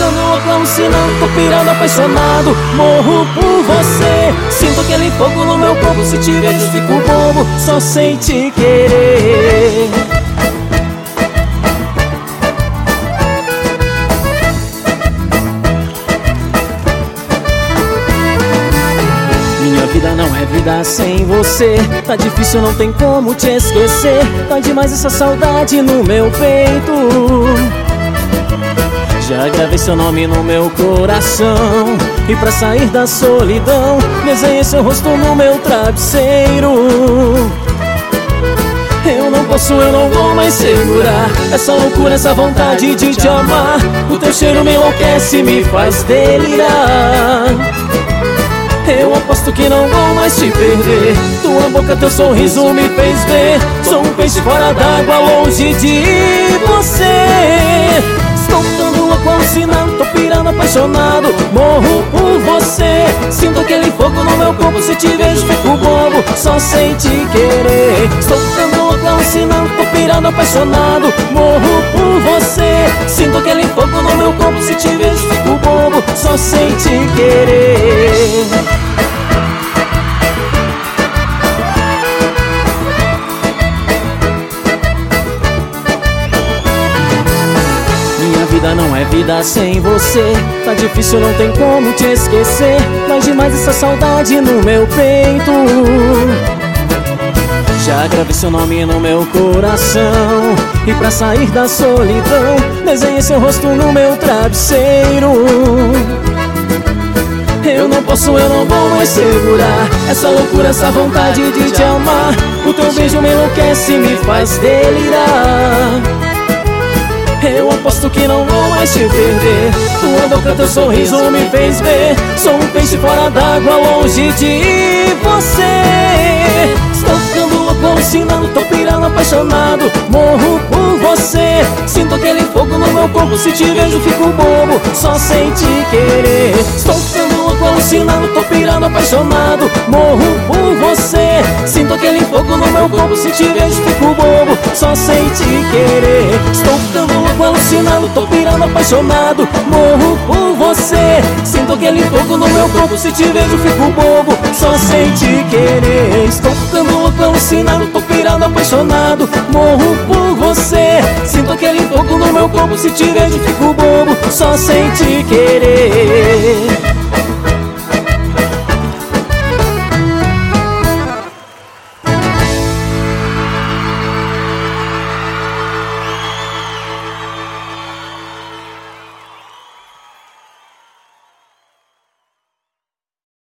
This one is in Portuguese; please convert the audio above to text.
ficando louco, alucinando, tô pirando, apaixonado. Morro por você, sinto aquele fogo no meu corpo. Se te vejo fico bobo, só sem te querer. Minha vida não é vida sem você. Tá difícil, não tem como te esquecer. Tá demais essa saudade no meu peito. Já gravei seu nome no meu coração, e pra sair da solidão desenhei seu rosto no meu travesseiro. Eu não posso, eu não vou mais segurar essa loucura, essa vontade de te amar. O teu cheiro me enlouquece, me faz delirar. Eu aposto que não vou mais te perder. Tua boca, teu sorriso me fez ver. Sou um peixe fora d'água, longe de você. Estou ficando louco, alucinado, tô pirando, apaixonado. Morro por você, sinto aquele fogo no meu corpo. Se te vejo fico bobo, só sem te querer. Estou ficando louco, alucinado, tô pirando, apaixonado. Morro por você, sinto aquele fogo no meu corpo. Se te vejo fico bobo, só sem te querer. Minha vida não é vida sem você. Tá difícil, não tem como te esquecer. Mas demais essa saudade no meu peito. Já gravei seu nome no meu coração, e pra sair da solidão desenhei seu rosto no meu travesseiro. Eu não posso, eu não vou mais segurar essa loucura, essa vontade de te amar. O teu beijo me enlouquece, me faz delirar. Eu aposto que não vou mais te perder. Tua boca, teu sorriso me fez ver. Sou um peixe fora d'água, longe de você. Estou ficando louco, alucinando, tô pirando, apaixonado. Morro por você, sinto aquele fogo no meu corpo. Se te vejo fico bobo, só sem te querer. Estou ficando louco, alucinando, tô pirando, apaixonado. Morro por você, sinto aquele fogo no meu corpo. Se te vejo fico bobo, só sem te querer. Estou ficando louco, alucinado, tô pirando, apaixonado. Morro por você, sinto aquele fogo no meu corpo. Se te vejo fico bobo, só sem te querer. Estou ficando louco, alucinado, tô pirando, apaixonado. Morro por você, sinto aquele fogo no meu corpo. Se te vejo fico bobo, só sem te querer.